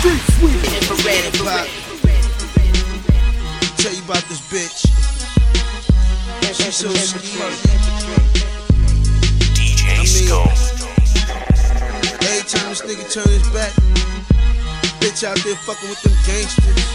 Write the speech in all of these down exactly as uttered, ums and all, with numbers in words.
Street sweet. Infrared, infrared. Tell you about this bitch. She's so sweet. D J I mean, Stone. every time this nigga turn his back, bitch out there fucking with them gangsters.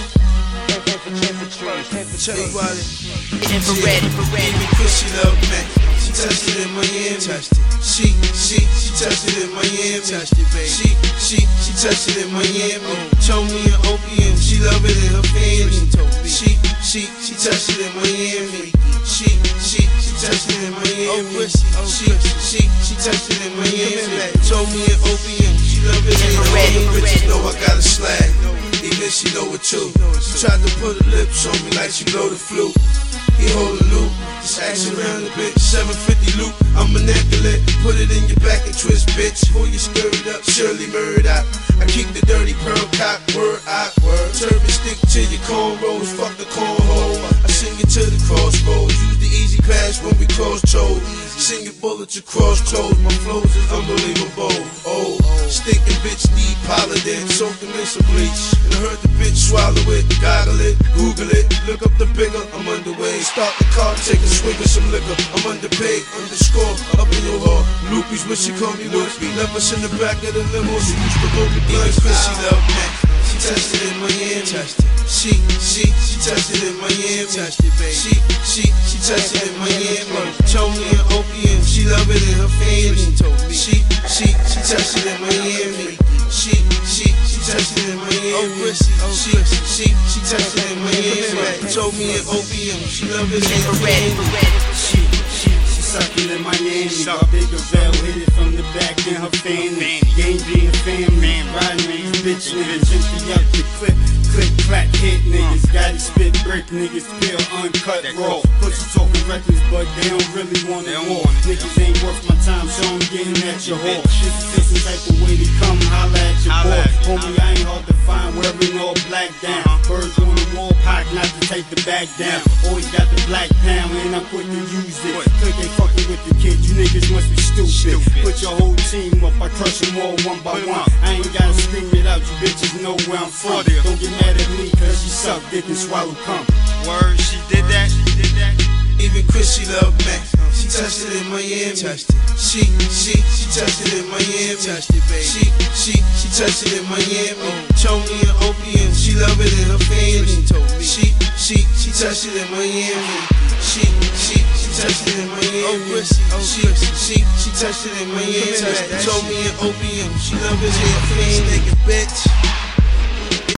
Tell you about it. Infrared, infrared. Even Chris, she love me. She touched it in Miami. She, she, she touched it in Miami. She, she, she touched it in Miami. Told me an opium. She love it in her family. She, she, she touched it in Miami. She, she, she touched it in Miami. She, she, she touched it in Miami. Told me an opium. She love it in her family. Bitches know I got a slag. Even she know it too. She tried to put her lips on me like she blow the flute. He hold a loop, just action around a bit. seven fifty loop, I'm manipulate. Put it in your back and twist, bitch. Pull your skirt up, Shirley Murdoch. I keep the dirty pearl cock, word out, word. Turban stick to your cornrows, fuck the cornhole. I sing it to the crossroads, use the easy pass when we cross toes. Singing bullets across clothes, my flows is unbelievable. Oh, stinking bitch need Polydent, soak them in some bleach. And I heard the bitch swallow it, goggle it, Google it. Look up the bigger, I'm underway. Start the car, take a swig of some liquor. I'm underpaid, underscore, up in your heart. Loopies when she call me Wispy. Left us in the back of the limo, she used to go to blood. Chris, she love me. She touched it in Miami. She, she, she touched it in Miami. She, she, she touched it in Miami. Told me an opium. She love it in her family. She, she, she touched it in Miami. She, she, she touched it in Miami. She, she, she touched it in Miami. Told me an opium. She love it in her family. She, she, she sucking in Miami. Got bigger bell, hit it from the back in her fanny. Game being family, riding these bitch niggas, empty up the clip. Click, clack, hit niggas, got it spit brick niggas, feel uncut raw. Pussy talking reckless, but they don't really want it more. Niggas ain't worth my time, so I'm getting at your whore. This is just the type of way to come, holla at your boy. Homie, I ain't hard to find, wearing all black down. Birds on the wall, pack not to take the back down. Always got the black pound, and I'm quick to use it. Click ain't fucking with the kid, you niggas must be stupid. Put your whole team up, I crush them all one by one. I ain't gotta scream it out, you bitches know where I'm from. Don't get mad at me, cause she suck dick and swallow cum. Word, she did that, she did that. Even Chris, she love me. She touched it in Miami. She, she, she touched it in Miami. She, she, she touched it in Miami. Told me an opium. She love it in her family. She, she, she touched it in Miami. She, she, she touched it in Miami. She, she, she touched it in Miami. Told me an opium. She love it in her family. Bitch.